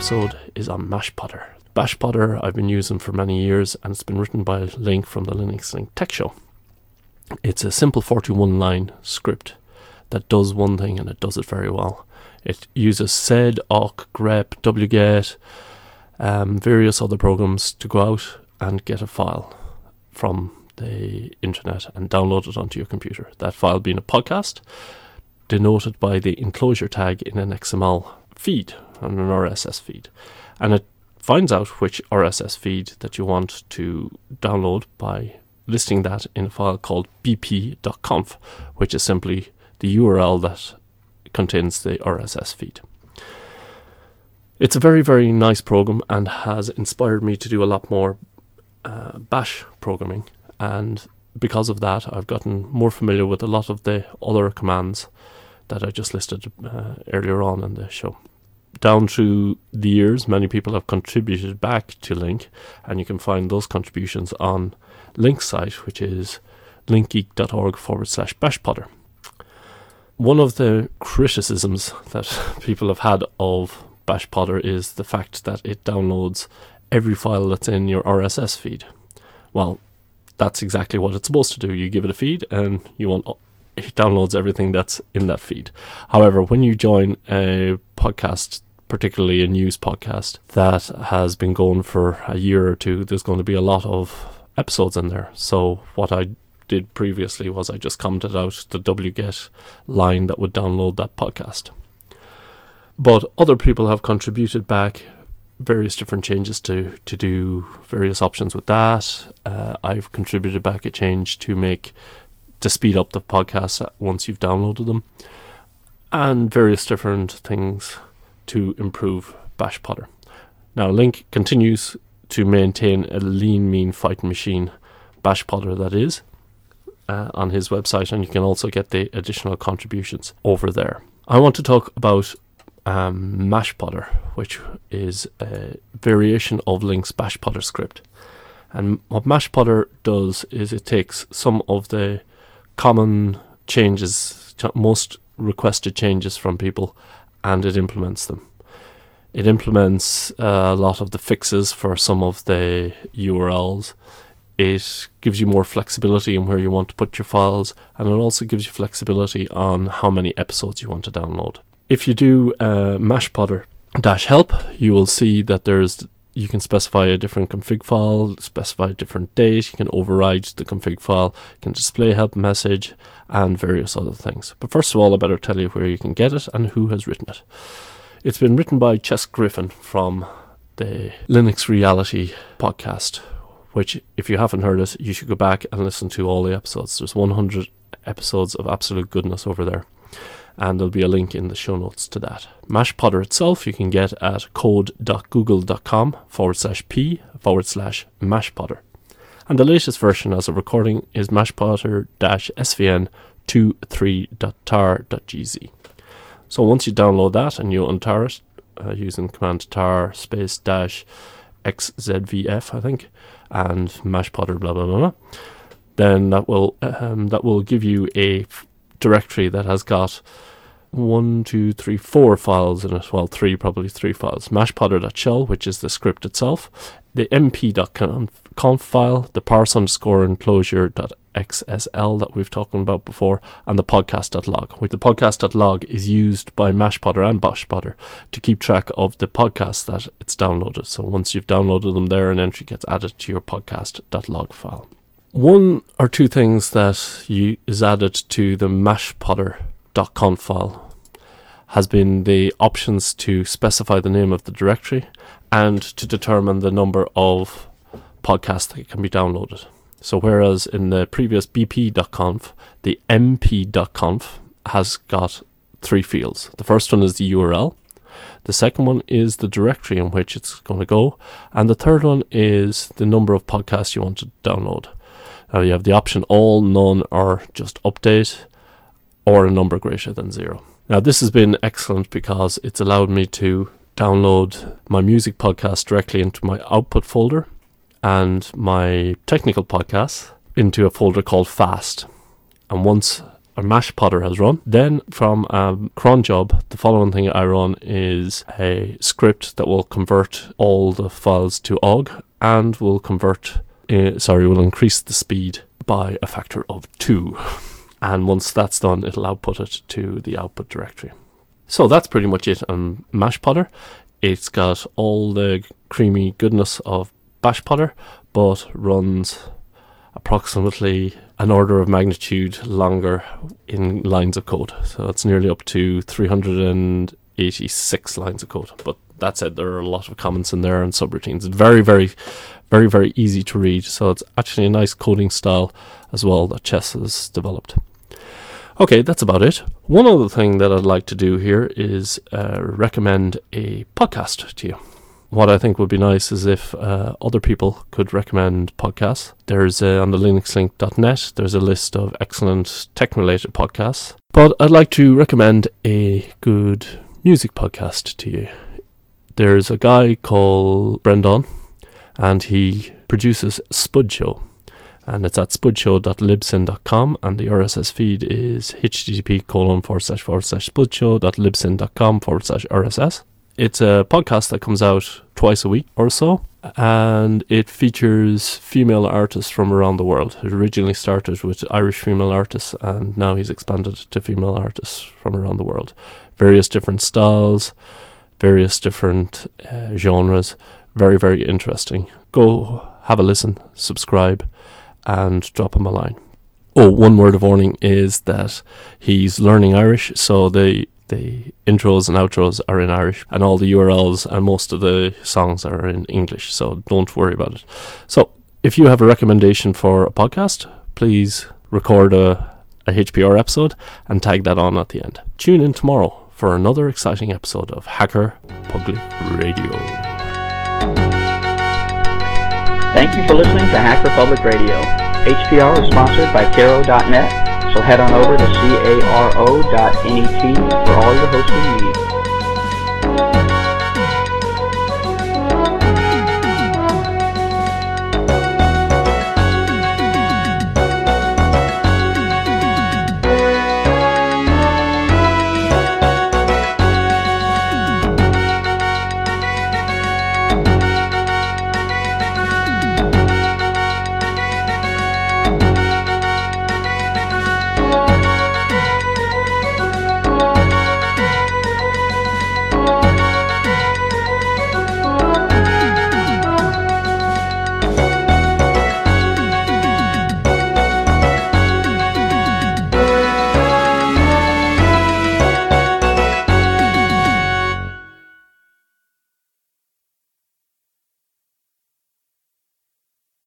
episode is on Mashpotter. Bashpotter I've been using for many years, and it's been written by Link from the Linux Link Tech Show. It's a simple 41-line script that does one thing, and it does it very well. It uses sed, awk, grep, wget, various other programs to go out and get a file from the internet and download it onto your computer. That file being a podcast, denoted by the enclosure tag in an XML feed and an RSS feed. And it finds out which RSS feed that you want to download by listing that in a file called bp.conf, which is simply the URL that contains the RSS feed. It's a very, very nice program and has inspired me to do a lot more bash programming, and because of that I've gotten more familiar with a lot of the other commands that I just listed earlier on in the show. Down through the years, many people have contributed back to Link, and you can find those contributions on Link's site, which is linkgeek.org/bashpotter. One of the criticisms that people have had of Bashpotter is the fact that it downloads every file that's in your RSS feed. Well, that's exactly what it's supposed to do. You give it a feed and it downloads everything that's in that feed. However, when you join a podcast, particularly a news podcast that has been going for a year or two, there's going to be a lot of episodes in there. So what I did previously was I just commented out the wget line that would download that podcast. But other people have contributed back various different changes to do various options with that. I've contributed back a change to speed up the podcast once you've downloaded them, and various different things to improve Bashpotter. Now, Link continues to maintain a lean, mean fighting machine, Bashpotter that is, on his website, and you can also get the additional contributions over there. I want to talk about Mashpotter, which is a variation of Link's Bashpotter script. And what Mashpotter does is it takes some of the common changes, most requested changes from people, and it implements them. It implements a lot of the fixes for some of the URLs. It gives you more flexibility in where you want to put your files, and it also gives you flexibility on how many episodes you want to download. If you do mashpotter-help, you will see that you can specify a different config file, specify a different date, you can override the config file, you can display help message, and various other things. But first of all, I better tell you where you can get it and who has written it. It's been written by Chess Griffin from the Linux Reality podcast, which, if you haven't heard it, you should go back and listen to all the episodes. There's 100 episodes of absolute goodness over there, and there'll be a link in the show notes to that. Mashpotter itself you can get at code.google.com/p/mashpotter. And the latest version as of recording is mashpotter-svn23.tar.gz. So once you download that and you untar it using command tar -xzvf, I think, and mashpotter blah blah blah, then that will give you a directory that has got 4 files in it. Well, probably three files. Mashpotter.shell, which is the script itself, the mp.conf file, the parse_enclosure.xsl that we've talked about before, and the podcast.log. The podcast.log is used by Mashpotter and Bashpotter to keep track of the podcasts that it's downloaded. So once you've downloaded them there, an entry gets added to your podcast.log file. One or two things that is added to the mashpotter.conf file has been the options to specify the name of the directory and to determine the number of podcasts that can be downloaded. So whereas in the previous bp.conf, the mp.conf has got 3 fields. The first one is the URL. The second one is the directory in which it's going to go. And the third one is the number of podcasts you want to download. Now you have the option all, none, or just update, or a number greater than 0. Now this has been excellent because it's allowed me to download my music podcast directly into my output folder and my technical podcasts into a folder called Fast. And once or Mashpodder has run. Then from cron job, the following thing I run is a script that will convert all the files to OGG and will will increase the speed by a factor of 2. And once that's done, it'll output it to the output directory. So that's pretty much it on Mashpodder. It's got all the creamy goodness of Bashpodder, but runs approximately an order of magnitude longer in lines of code. So it's nearly up to 386 lines of code. But that said, there are a lot of comments in there and subroutines. It's very, very, very, very easy to read. So it's actually a nice coding style as well that Chess has developed. Okay, that's about it. One other thing that I'd like to do here is recommend a podcast to you. What I think would be nice is if other people could recommend podcasts. There's on the linuxlink.net, there's a list of excellent tech-related podcasts. But I'd like to recommend a good music podcast to you. There's a guy called Brendan, and he produces Spud Show. And it's at spudshow.libsyn.com, and the RSS feed is http://spudshow.libsyn.com/RSS. It's a podcast that comes out twice a week or so, and it features female artists from around the world. It originally started with Irish female artists, and now he's expanded to female artists from around the world. Various different styles, various different genres. Very, very interesting. Go have a listen, subscribe, and drop him a line. Oh, one word of warning is that he's learning Irish, so the intros and outros are in Irish, and all the URLs and most of the songs are in English, so don't worry about it. So if you have a recommendation for a podcast, please record a HPR episode and tag that on at the end. Tune in tomorrow for another exciting episode of Hacker Public Radio. Thank you for listening to Hacker Public Radio. HPR is sponsored by Caro.net, so head on over to caro.net for all your hosting needs.